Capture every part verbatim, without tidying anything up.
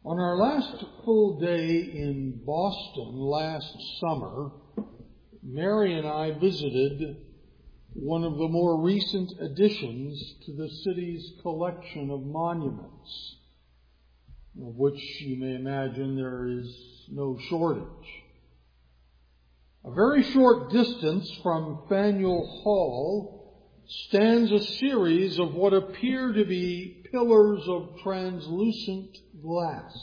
On our last full day in Boston last summer, Mary and I visited one of the more recent additions to the city's collection of monuments, of which you may imagine there is no shortage. A very short distance from Faneuil Hall stands a series of what appear to be pillars of translucent glass,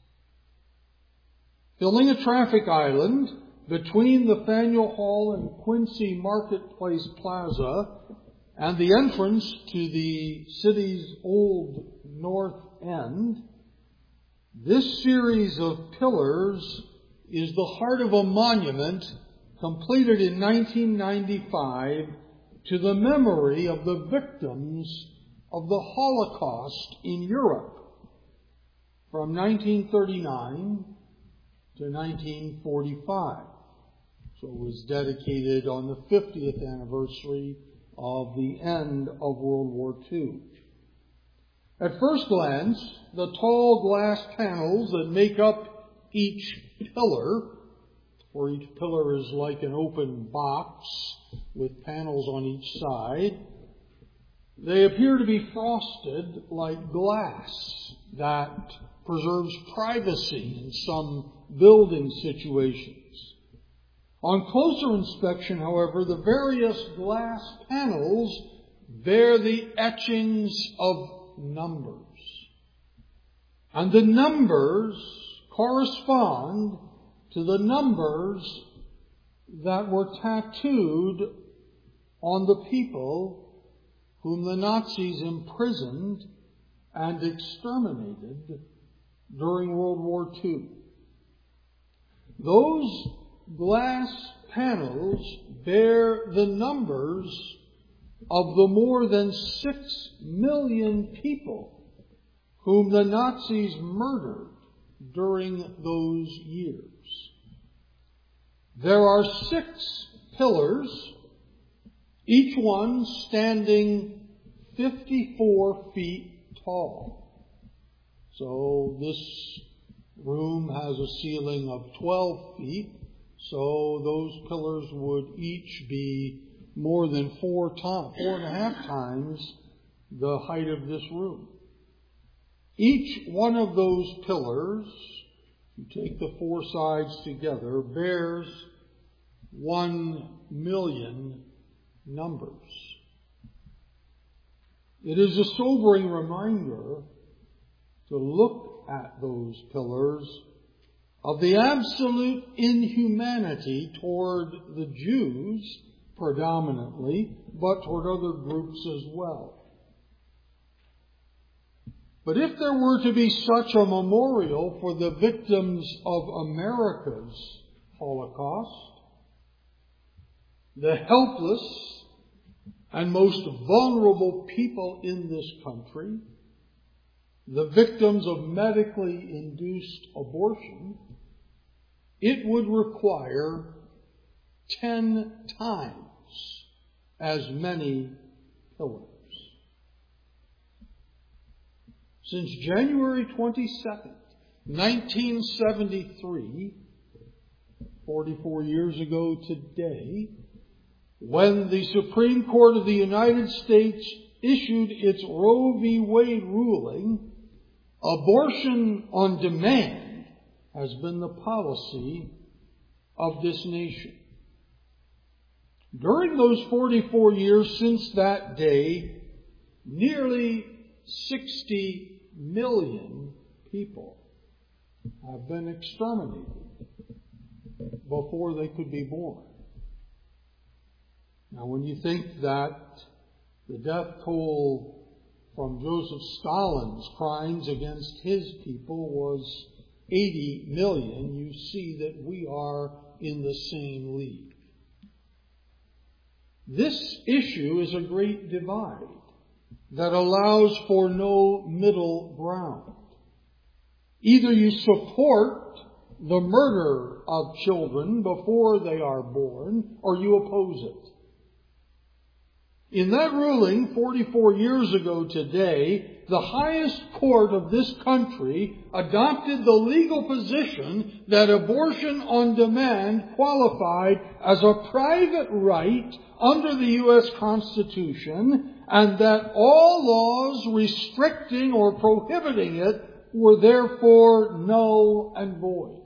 filling a traffic island between the Faneuil Hall and Quincy Marketplace Plaza and the entrance to the city's old north end. This series of pillars is the heart of a monument completed in nineteen ninety-five to the memory of the victims of the Holocaust in Europe from nineteen thirty-nine to nineteen forty-five. So it was dedicated on the fiftieth anniversary of the end of World War Two. At first glance, the tall glass panels that make up each pillar, where each pillar is like an open box with panels on each side, they appear to be frosted like glass that preserves privacy in some building situations. On closer inspection, however, the various glass panels bear the etchings of numbers. And the numbers correspond to the numbers that were tattooed on the people whom the Nazis imprisoned and exterminated during World War Two. Those glass panels bear the numbers of the more than six million people whom the Nazis murdered during those years. There are six pillars, each one standing fifty-four feet tall. So this room has a ceiling of twelve feet, so those pillars would each be more than four times, four and a half times the height of this room. Each one of those pillars, you take the four sides together, bears one million numbers. It is a sobering reminder to look at those pillars of the absolute inhumanity toward the Jews predominantly, but toward other groups as well. But if there were to be such a memorial for the victims of America's Holocaust, the helpless and most vulnerable people in this country, the victims of medically induced abortion, it would require ten times as many pillars. Since January twenty-second, nineteen seventy-three, forty-four years ago today, when the Supreme Court of the United States issued its Roe v. Wade ruling, abortion on demand has been the policy of this nation. During those forty-four years since that day, nearly sixty million people have been exterminated before they could be born. Now, when you think that the death toll from Joseph Stalin's crimes against his people was eighty million, you see that we are in the same league. This issue is a great divide that allows for no middle ground. Either you support the murder of children before they are born, or you oppose it. In that ruling, forty-four years ago today, the highest court of this country adopted the legal position that abortion on demand qualified as a private right under the U S Constitution, and that all laws restricting or prohibiting it were therefore null and void.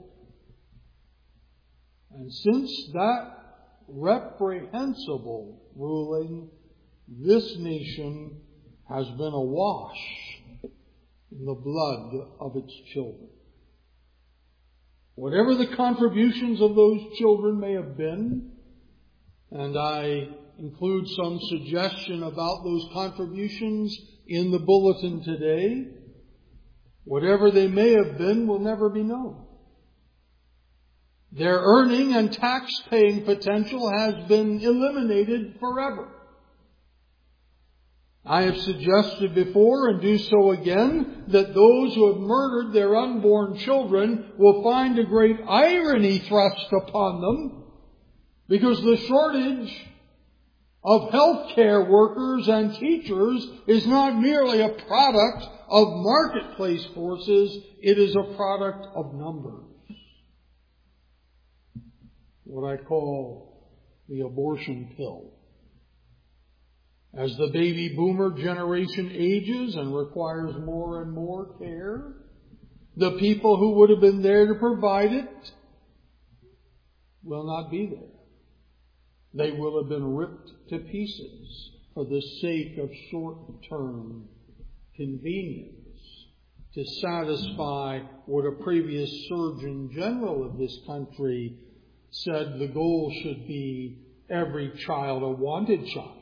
And since that reprehensible ruling, this nation has been awash in the blood of its children. Whatever the contributions of those children may have been, and I include some suggestion about those contributions in the bulletin today, whatever they may have been will never be known. Their earning and tax-paying potential has been eliminated forever. I have suggested before, and do so again, that those who have murdered their unborn children will find a great irony thrust upon them, because the shortage of healthcare workers and teachers is not merely a product of marketplace forces, it is a product of numbers. What I call the abortion pill. As the baby boomer generation ages and requires more and more care, the people who would have been there to provide it will not be there. They will have been ripped to pieces for the sake of short-term convenience, to satisfy what a previous Surgeon General of this country said the goal should be every child a wanted child.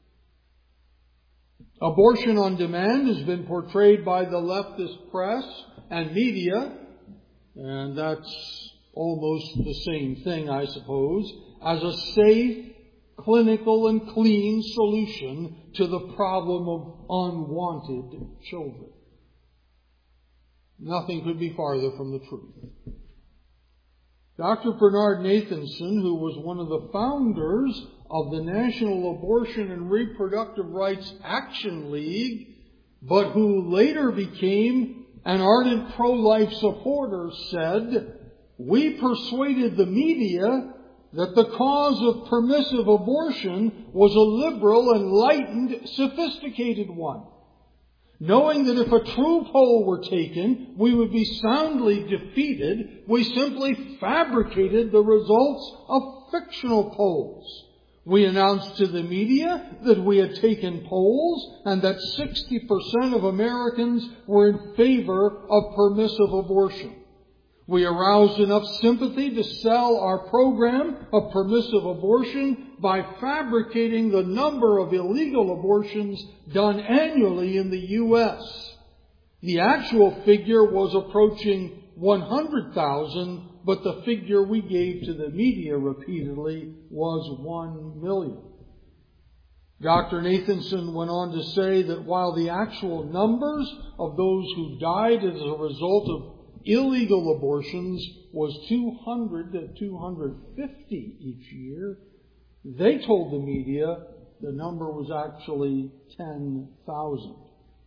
Abortion on demand has been portrayed by the leftist press and media, and that's almost the same thing, I suppose, as a safe, clinical, and clean solution to the problem of unwanted children. Nothing could be farther from the truth. Doctor Bernard Nathanson, who was one of the founders of the National Abortion and Reproductive Rights Action League, but who later became an ardent pro-life supporter, said, "We persuaded the media that the cause of permissive abortion was a liberal, enlightened, sophisticated one. Knowing that if a true poll were taken, we would be soundly defeated, we simply fabricated the results of fictional polls. We announced to the media that we had taken polls and that sixty percent of Americans were in favor of permissive abortion. We aroused enough sympathy to sell our program of permissive abortion by fabricating the number of illegal abortions done annually in the U S. The actual figure was approaching one hundred thousand, but the figure we gave to the media repeatedly was one million. Doctor Nathanson went on to say that while the actual numbers of those who died as a result of illegal abortions was two hundred to two hundred fifty each year, they told the media the number was actually ten thousand.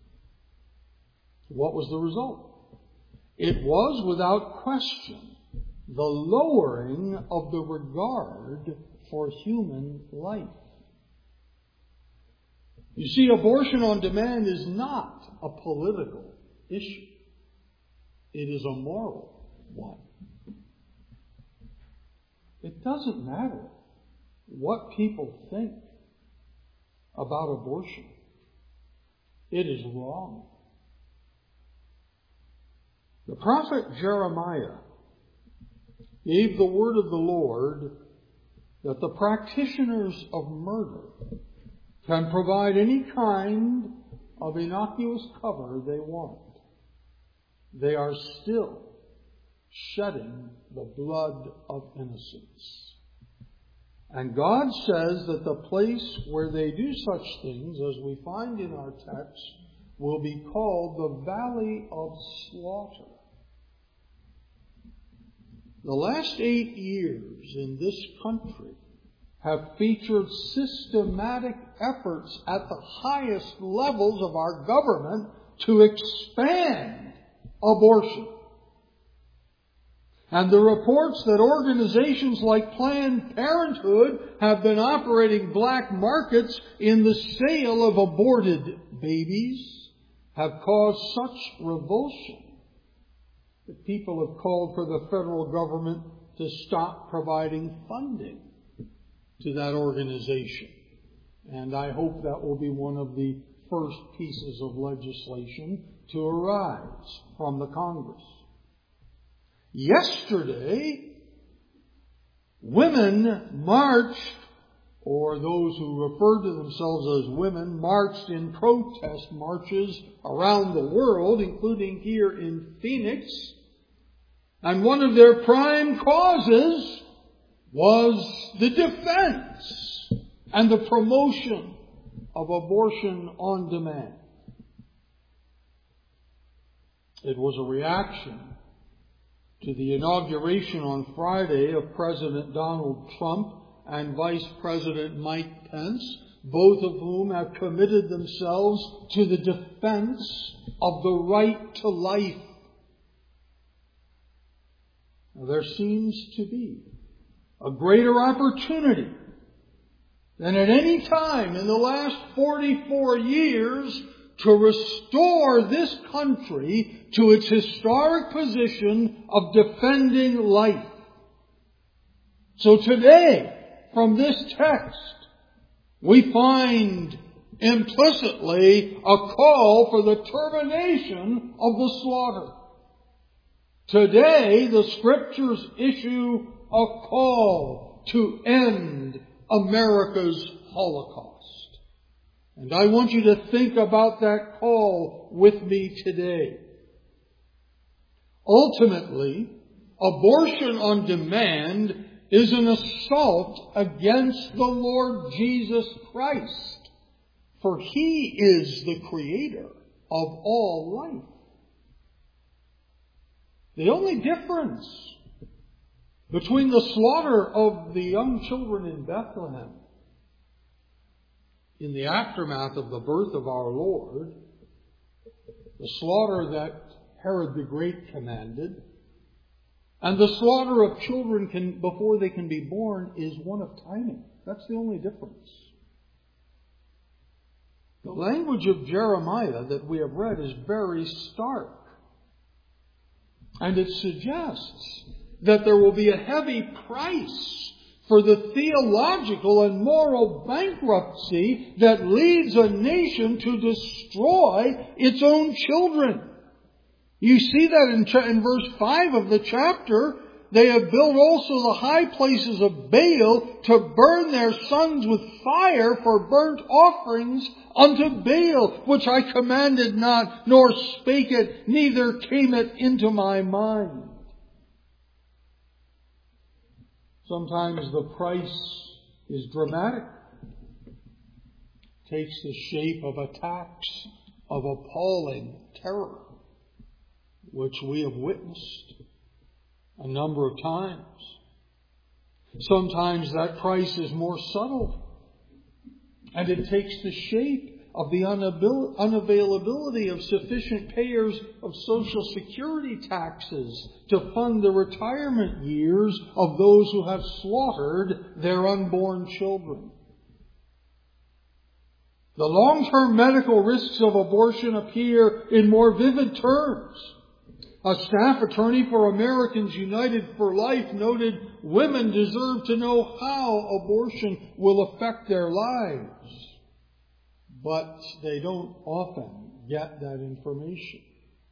What was the result? It was, without question, the lowering of the regard for human life. You see, abortion on demand is not a political issue. It is a moral one. It doesn't matter what people think about abortion. It is wrong. The prophet Jeremiah gave the word of the Lord that the practitioners of murder can provide any kind of innocuous cover they want. They are still shedding the blood of innocents. And God says that the place where they do such things, as we find in our text, will be called the Valley of Slaughter. The last eight years in this country have featured systematic efforts at the highest levels of our government to expand abortion. And the reports that organizations like Planned Parenthood have been operating black markets in the sale of aborted babies have caused such revulsion that people have called for the federal government to stop providing funding to that organization. And I hope that will be one of the first pieces of legislation to arise from the Congress. Yesterday, women marched, or those who refer to themselves as women, marched in protest marches around the world, including here in Phoenix. And one of their prime causes was the defense and the promotion of abortion on demand. It was a reaction to the inauguration on Friday of President Donald Trump and Vice President Mike Pence, both of whom have committed themselves to the defense of the right to life. Now, there seems to be a greater opportunity than at any time in the last forty-four years to restore this country to its historic position of defending life. So today, from this text, we find implicitly a call for the termination of the slaughter. Today, the Scriptures issue a call to end America's Holocaust. And I want you to think about that call with me today. Ultimately, abortion on demand is an assault against the Lord Jesus Christ, for He is the Creator of all life. The only difference between the slaughter of the young children in Bethlehem in the aftermath of the birth of our Lord, the slaughter that Herod the Great commanded, and the slaughter of children can, before they can be born is one of timing. That's the only difference. The language of Jeremiah that we have read is very stark. And it suggests that there will be a heavy price for the theological and moral bankruptcy that leads a nation to destroy its own children. You see that in, cha- in verse five of the chapter. They have built also the high places of Baal to burn their sons with fire for burnt offerings unto Baal, which I commanded not, nor spake it, neither came it into my mind. Sometimes the price is dramatic. It takes the shape of attacks of appalling terror, which we have witnessed a number of times. Sometimes that price is more subtle, and it takes the shape of the unabil- unavailability of sufficient payers of Social Security taxes to fund the retirement years of those who have slaughtered their unborn children. The long-term medical risks of abortion appear in more vivid terms. A staff attorney for Americans United for Life noted women deserve to know how abortion will affect their lives, but they don't often get that information.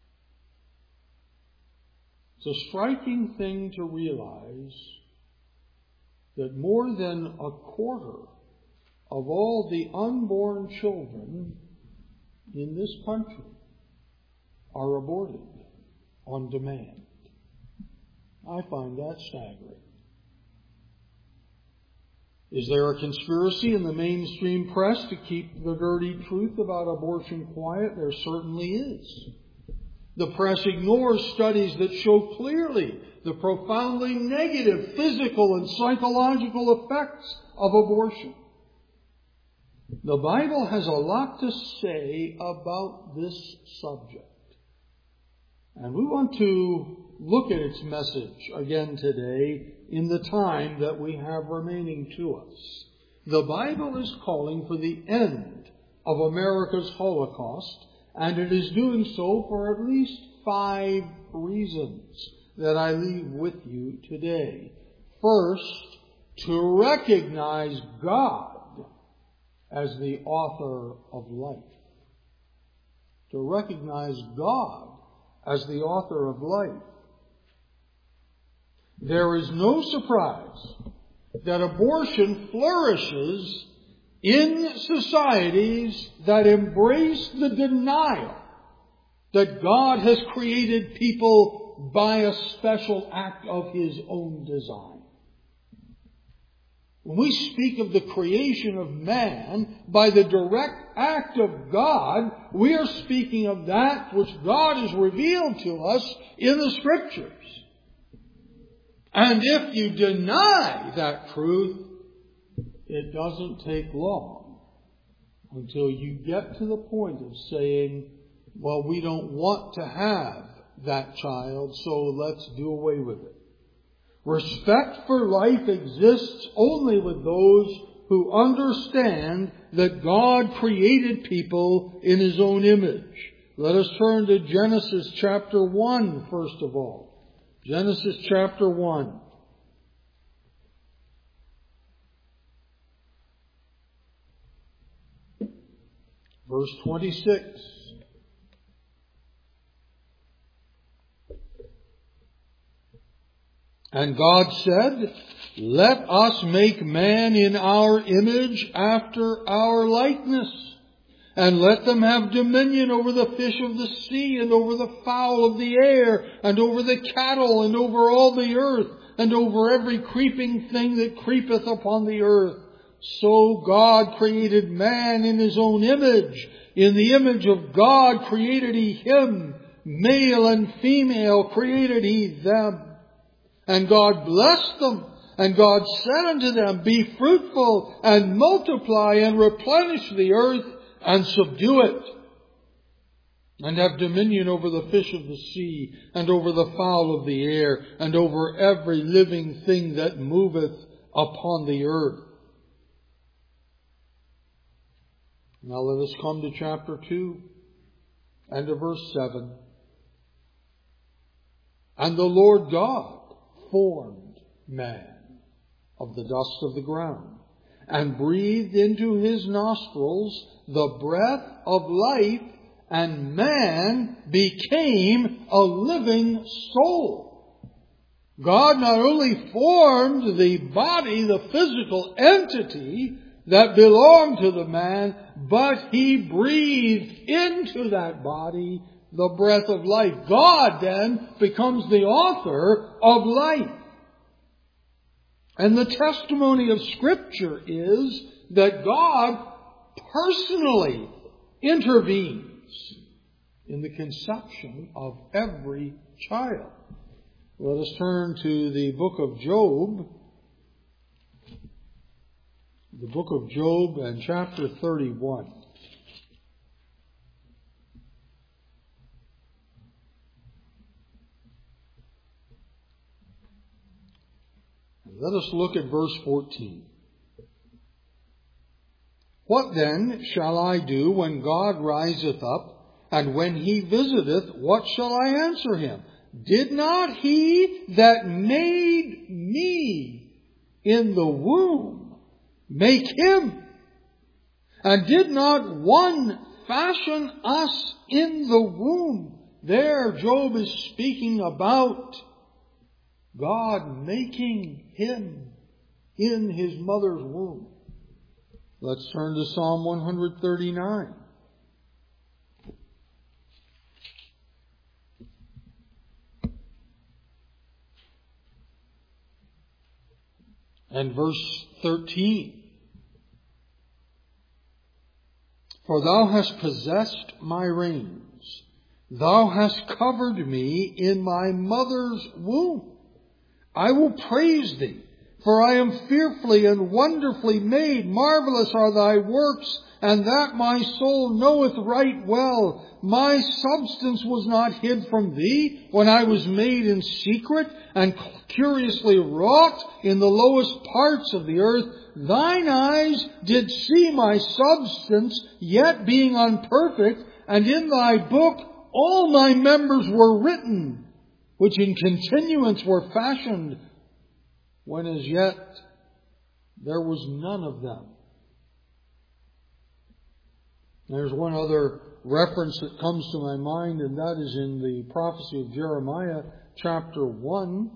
It's a striking thing to realize that more than a quarter of all the unborn children in this country are aborted on demand. I find that staggering. Is there a conspiracy in the mainstream press to keep the dirty truth about abortion quiet? There certainly is. The press ignores studies that show clearly the profoundly negative physical and psychological effects of abortion. The Bible has a lot to say about this subject. And we want to look at its message again today in the time that we have remaining to us. The Bible is calling for the end of America's Holocaust, and it is doing so for at least five reasons that I leave with you today. First, to recognize God as the author of life. To recognize God as the author of life. There is no surprise that abortion flourishes in societies that embrace the denial that God has created people by a special act of His own design. When we speak of the creation of man by the direct act of God, we are speaking of that which God has revealed to us in the Scriptures. And if you deny that truth, it doesn't take long until you get to the point of saying, well, we don't want to have that child, so let's do away with it. Respect for life exists only with those who understand that God created people in His own image. Let us turn to Genesis chapter one, first of all. Genesis chapter one. Verse twenty-six. And God said, let us make man in our image after our likeness, and let them have dominion over the fish of the sea, and over the fowl of the air, and over the cattle, and over all the earth, and over every creeping thing that creepeth upon the earth. So God created man in His own image. In the image of God created He him. Male and female created He them. And God blessed them, and God said unto them, be fruitful, and multiply, and replenish the earth, and subdue it, and have dominion over the fish of the sea, and over the fowl of the air, and over every living thing that moveth upon the earth. Now let us come to chapter two, and to verse seven. And the Lord God formed man of the dust of the ground, and breathed into his nostrils the breath of life, and man became a living soul. God not only formed the body, the physical entity that belonged to the man, but He breathed into that body the breath of life. God then becomes the author of life. And the testimony of Scripture is that God personally intervenes in the conception of every child. Let us turn to the book of Job. The book of Job and chapter thirty-one. Let us look at verse fourteen. What then shall I do when God riseth up, and when He visiteth, what shall I answer Him? Did not He that made me in the womb make him? And did not one fashion us in the womb? There Job is speaking about God making him in his mother's womb. Let's turn to Psalm one thirty-nine. And verse thirteen. For thou hast possessed my reins. Thou hast covered me in my mother's womb. I will praise thee For I am fearfully and wonderfully made. Marvelous are thy works, and that my soul knoweth right well. My substance was not hid from thee when I was made in secret and curiously wrought in the lowest parts of the earth. Thine eyes did see my substance, yet being unperfect, and in thy book all my members were written, which in continuance were fashioned, when as yet there was none of them. There's one other reference that comes to my mind, and that is in the prophecy of Jeremiah, chapter one,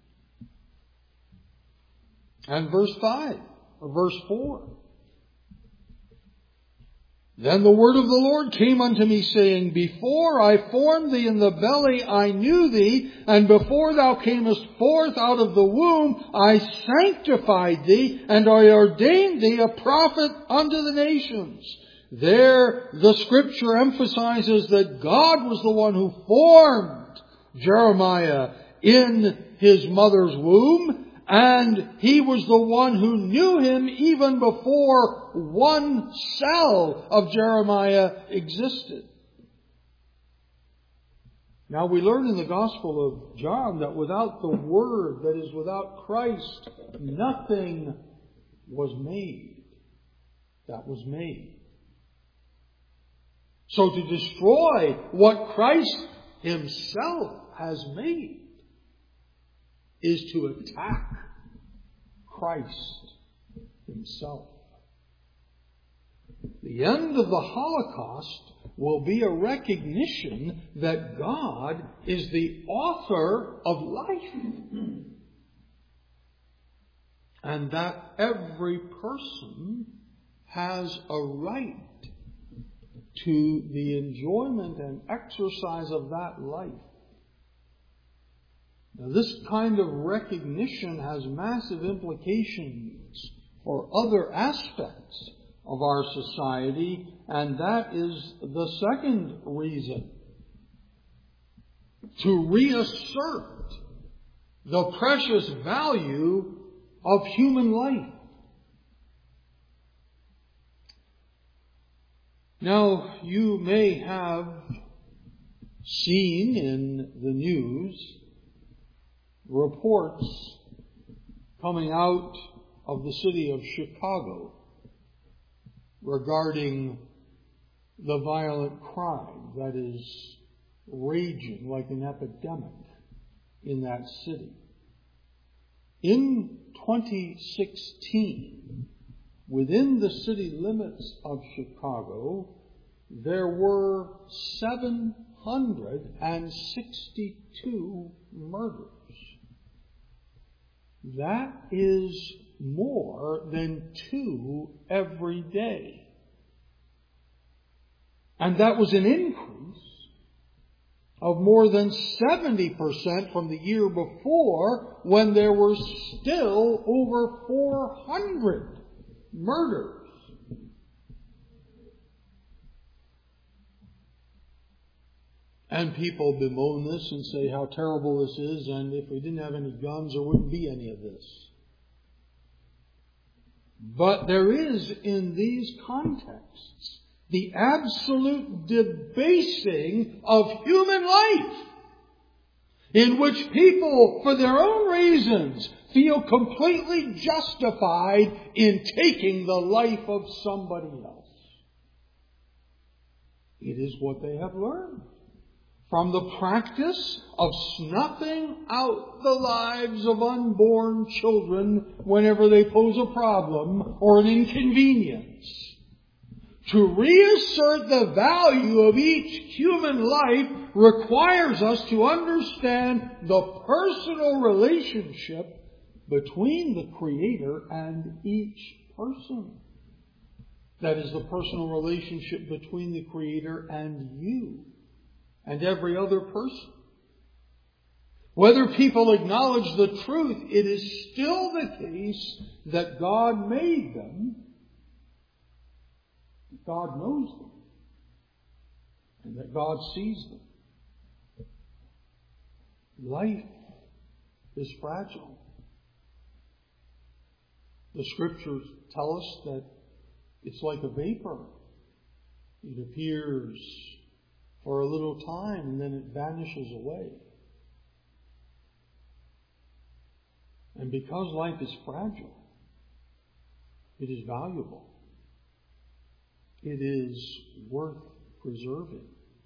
and verse five, or verse four. Then the word of the Lord came unto me, saying, Before I formed thee in the belly, I knew thee, and before thou camest forth out of the womb, I sanctified thee, and I ordained thee a prophet unto the nations. There, the Scripture emphasizes that God was the one who formed Jeremiah in his mother's womb, and He was the one who knew him even before one cell of Jeremiah existed. Now we learn in the Gospel of John that without the Word, that is, without Christ, nothing was made that was made. So to destroy what Christ Himself has made is to attack Christ Himself. The end of the Holocaust will be a recognition that God is the author of life, and that every person has a right to the enjoyment and exercise of that life. Now, this kind of recognition has massive implications for other aspects of our society, and that is the second reason. To reassert the precious value of human life. Now, you may have seen in the news reports coming out of the city of Chicago regarding the violent crime that is raging like an epidemic in that city. In twenty sixteen, within the city limits of Chicago, there were seven hundred sixty-two murders. That is more than two every day. And that was an increase of more than seventy percent from the year before, when there were still over four hundred murders. And people bemoan this and say how terrible this is, and if we didn't have any guns, there wouldn't be any of this. But there is, in these contexts, the absolute debasing of human life, in which people, for their own reasons, feel completely justified in taking the life of somebody else. It is what they have learned from the practice of snuffing out the lives of unborn children whenever they pose a problem or an inconvenience. To reassert the value of each human life requires us to understand the personal relationship between the Creator and each person. That is, the personal relationship between the Creator and you and every other person. Whether people acknowledge the truth, it is still the case that God made them, God knows them, and that God sees them. Life is fragile. The Scriptures tell us that it's like a vapor. It appears for a little time and then it vanishes away. And because life is fragile, it is valuable. It is worth preserving.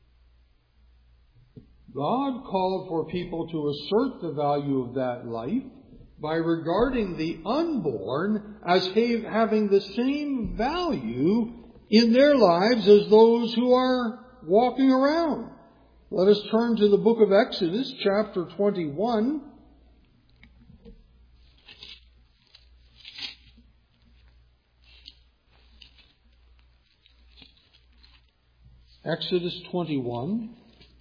God called for people to assert the value of that life by regarding the unborn as having the same value in their lives as those who are walking around. Let us turn to the book of Exodus, chapter twenty-one. Exodus twenty-one,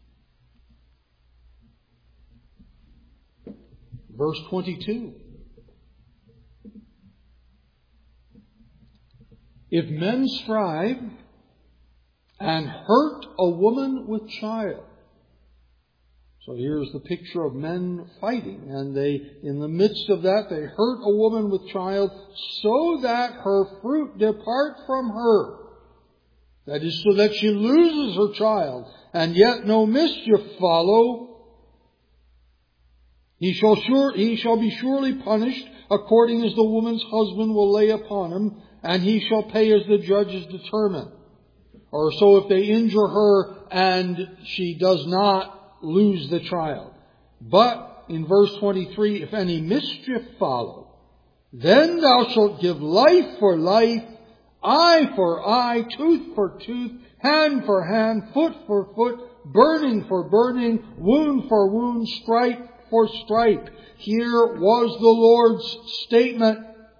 verse twenty-two. If men strive and hurt a woman with child. So here's the picture of men fighting, and they, in the midst of that, they hurt a woman with child so that her fruit depart from her. That is, so that she loses her child, and yet no mischief follow. He shall sure, he shall be surely punished according as the woman's husband will lay upon him, and he shall pay as the judges determine. Or so if they injure her and she does not lose the child. But in verse twenty-three, if any mischief follow, then thou shalt give life for life, eye for eye, tooth for tooth, hand for hand, foot for foot, burning for burning, wound for wound, stripe for stripe. Here was the Lord's statement.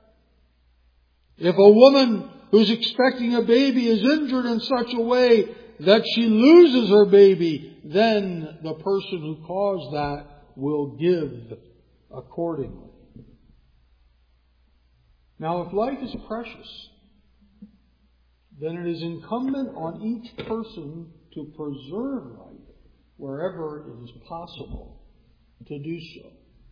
If a woman who's expecting a baby is injured in such a way that she loses her baby, then the person who caused that will give accordingly. Now, if life is precious, then it is incumbent on each person to preserve life wherever it is possible to do so.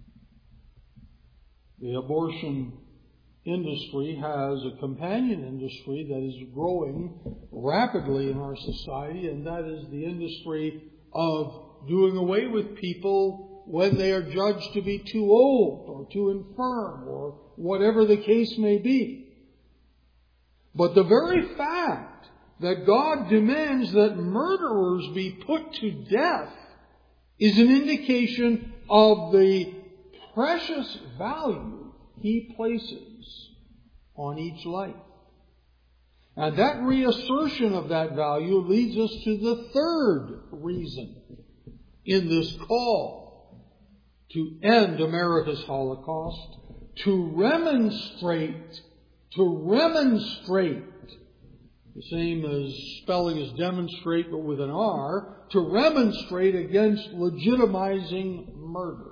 The abortion industry has a companion industry that is growing rapidly in our society, and that is the industry of doing away with people when they are judged to be too old or too infirm or whatever the case may be. But the very fact that God demands that murderers be put to death is an indication of the precious value He places on each life. And that reassertion of that value leads us to the third reason in this call to end America's Holocaust, to remonstrate, to remonstrate, the same as spelling as demonstrate but with an R, to remonstrate against legitimizing murder.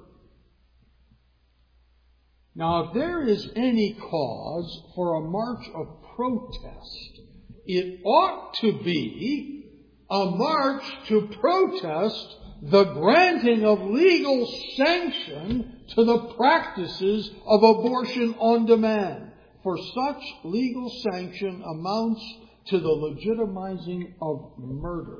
Now, if there is any cause for a march of protest, it ought to be a march to protest the granting of legal sanction to the practices of abortion on demand. For such legal sanction amounts to the legitimizing of murder.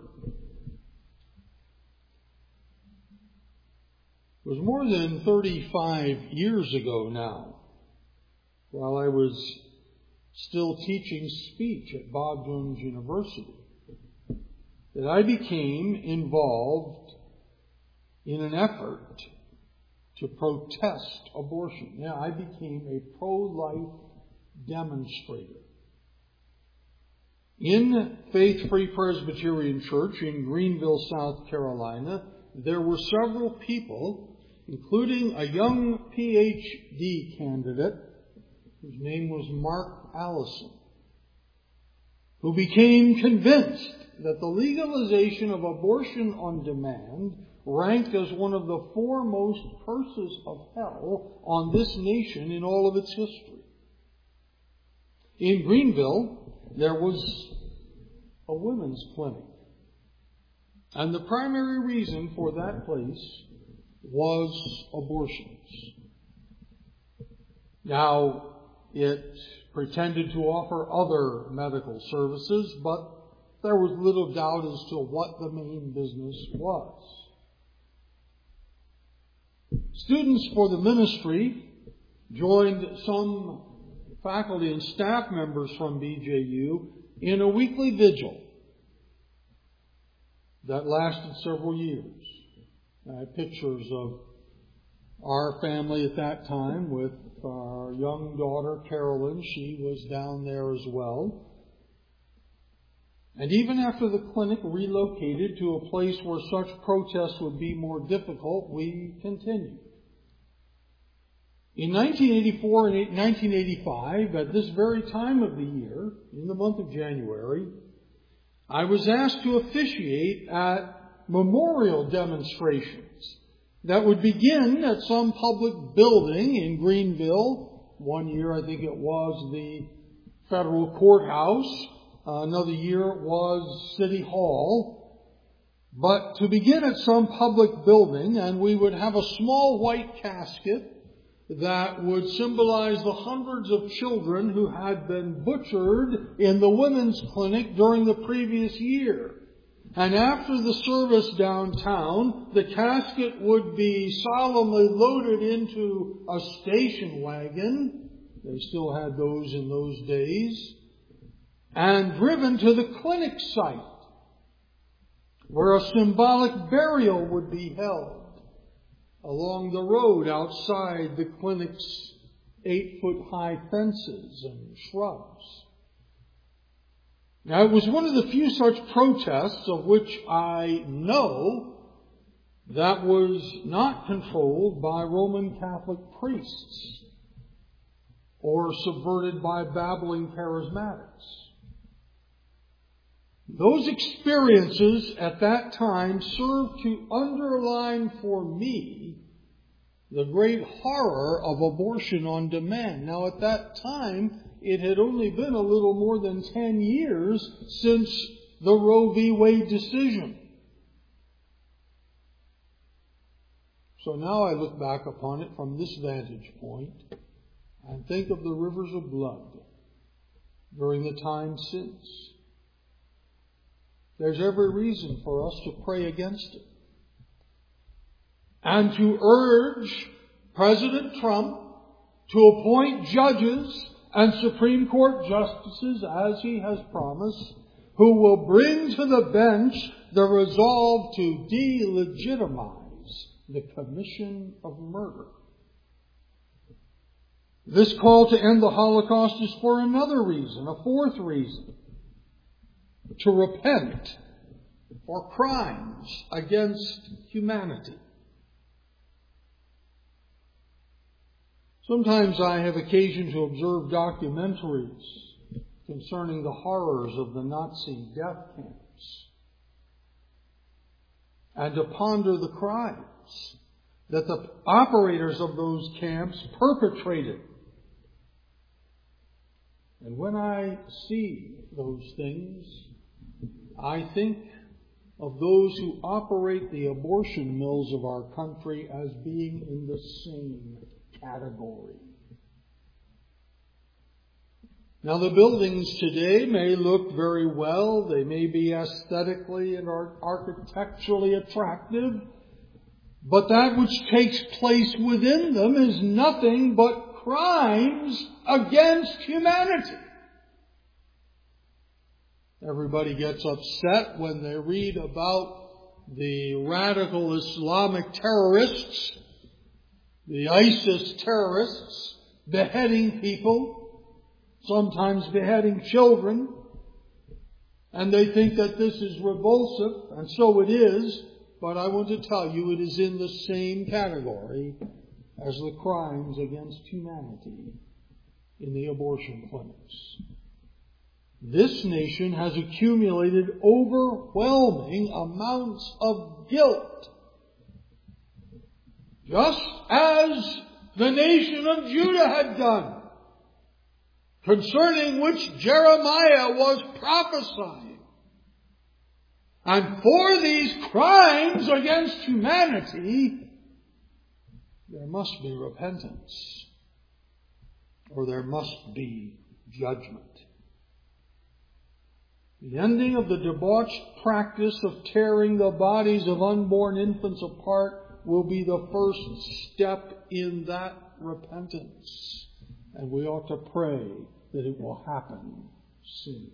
It was more than thirty-five years ago now, while I was still teaching speech at Bob Jones University, that I became involved in an effort to protest abortion. Yeah, I became a pro-life demonstrator. In Faith Free Presbyterian Church in Greenville, South Carolina, there were several people, including a young P H D candidate whose name was Mark Allison, who became convinced that the legalization of abortion on demand ranked as one of the foremost curses of hell on this nation in all of its history. In Greenville, there was a women's clinic. And the primary reason for that place was abortions. Now, It pretended to offer other medical services, but there was little doubt as to what the main business was. Students for the ministry joined some faculty and staff members from B J U in a weekly vigil that lasted several years. I have pictures of our family at that time with our young daughter, Carolyn. She was down there as well. And even after the clinic relocated to a place where such protests would be more difficult, we continued. In nineteen eighty-four and nineteen eighty-five, at this very time of the year, in the month of January, I was asked to officiate at memorial demonstrations that would begin at some public building in Greenville. One year, I think it was the federal courthouse. Uh, another year it was City Hall. But to begin at some public building, and we would have a small white casket that would symbolize the hundreds of children who had been butchered in the women's clinic during the previous year. And after the service downtown, the casket would be solemnly loaded into a station wagon. They still had those in those days. And driven to the clinic site, where a symbolic burial would be held along the road outside the clinic's eight-foot-high fences and shrubs. Now, it was one of the few such protests of which I know that was not controlled by Roman Catholic priests or subverted by babbling charismatics. Those experiences at that time served to underline for me the great horror of abortion on demand. Now, at that time, it had only been a little more than ten years since the Roe v. Wade decision. So now I look back upon it from this vantage point and think of the rivers of blood during the time since. There's every reason for us to pray against it. And to urge President Trump to appoint judges and Supreme Court justices, as he has promised, who will bring to the bench the resolve to delegitimize the commission of murder. This call to end the Holocaust is for another reason, a fourth reason. To repent for crimes against humanity. Sometimes I have occasion to observe documentaries concerning the horrors of the Nazi death camps and to ponder the crimes that the operators of those camps perpetrated. And when I see those things, I think of those who operate the abortion mills of our country as being in the same category. Now, the buildings today may look very well. They may be aesthetically and architecturally attractive. But that which takes place within them is nothing but crimes against humanity. Everybody gets upset when they read about the radical Islamic terrorists, the ISIS terrorists, beheading people, sometimes beheading children, and they think that this is repulsive, and so it is, but I want to tell you it is in the same category as the crimes against humanity in the abortion clinics. This nation has accumulated overwhelming amounts of guilt, just as the nation of Judah had done, concerning which Jeremiah was prophesying. And for these crimes against humanity, there must be repentance. or there must be judgment. The ending of the debauched practice of tearing the bodies of unborn infants apart will be the first step in that repentance. And we ought to pray that it will happen soon.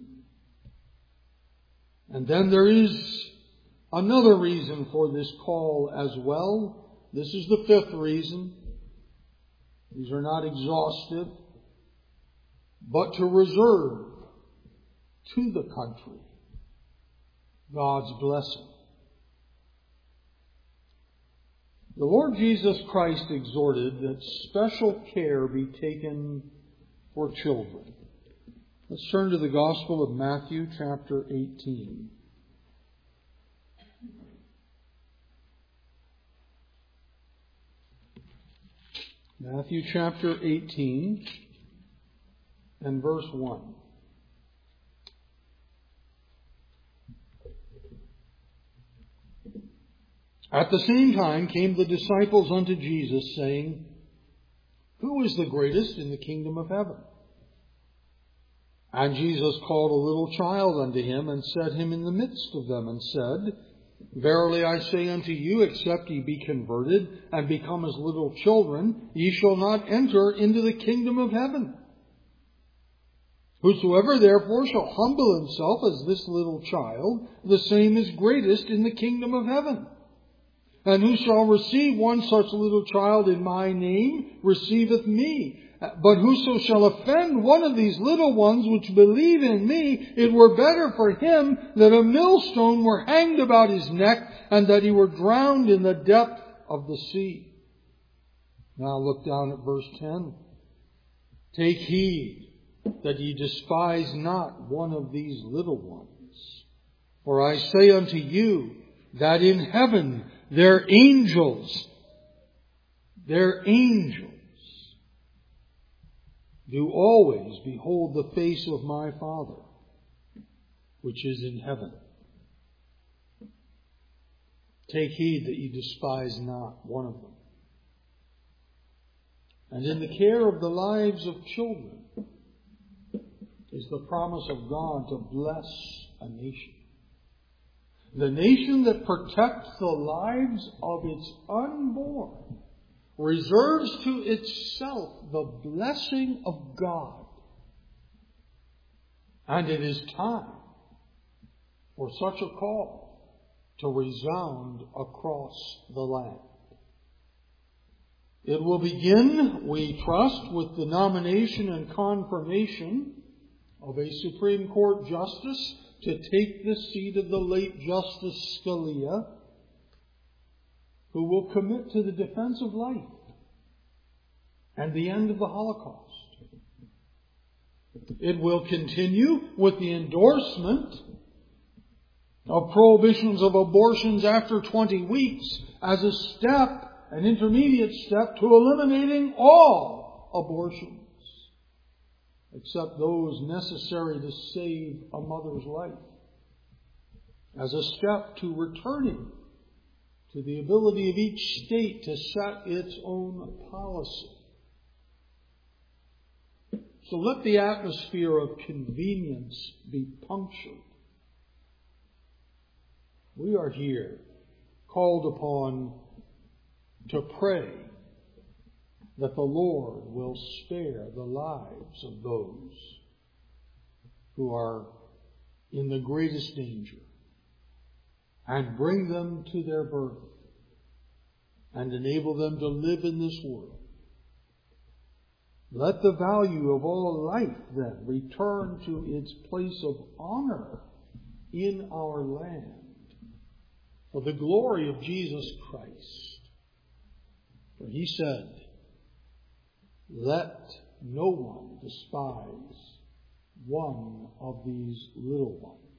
And then there is another reason for this call as well. This is the fifth reason. These are not exhaustive, but to reserve to the country God's blessing. The Lord Jesus Christ exhorted that special care be taken for children. Let's turn to the Gospel of Matthew, chapter eighteen. Matthew chapter eighteen and verse one. At the same time came the disciples unto Jesus, saying, Who is the greatest in the kingdom of heaven? And Jesus called a little child unto him, and set him in the midst of them, and said, Verily I say unto you, except ye be converted, and become as little children, ye shall not enter into the kingdom of heaven. Whosoever therefore shall humble himself as this little child, the same is greatest in the kingdom of heaven. And who shall receive one such little child in my name, receiveth me. But whoso shall offend one of these little ones which believe in me, it were better for him that a millstone were hanged about his neck, and that he were drowned in the depth of the sea. Now look down at verse ten. Take heed that ye despise not one of these little ones. For I say unto you, that in heaven their angels, their angels, do always behold the face of my Father, which is in heaven. Take heed that ye despise not one of them. And in the care of the lives of children is the promise of God to bless a nation. The nation that protects the lives of its unborn reserves to itself the blessing of God. And it is time for such a call to resound across the land. It will begin, we trust, with the nomination and confirmation of a Supreme Court justice to take the seat of the late Justice Scalia, who will commit to the defense of life and the end of the Holocaust. It will continue with the endorsement of prohibitions of abortions after twenty weeks as a step, an intermediate step to eliminating all abortions, except those necessary to save a mother's life, as a step to returning to the ability of each state to set its own policy. So let the atmosphere of convenience be punctured. We are here called upon to pray that the Lord will spare the lives of those who are in the greatest danger, and bring them to their birth and enable them to live in this world. Let the value of all life then return to its place of honor in our land for the glory of Jesus Christ. For he said, let no one despise one of these little ones.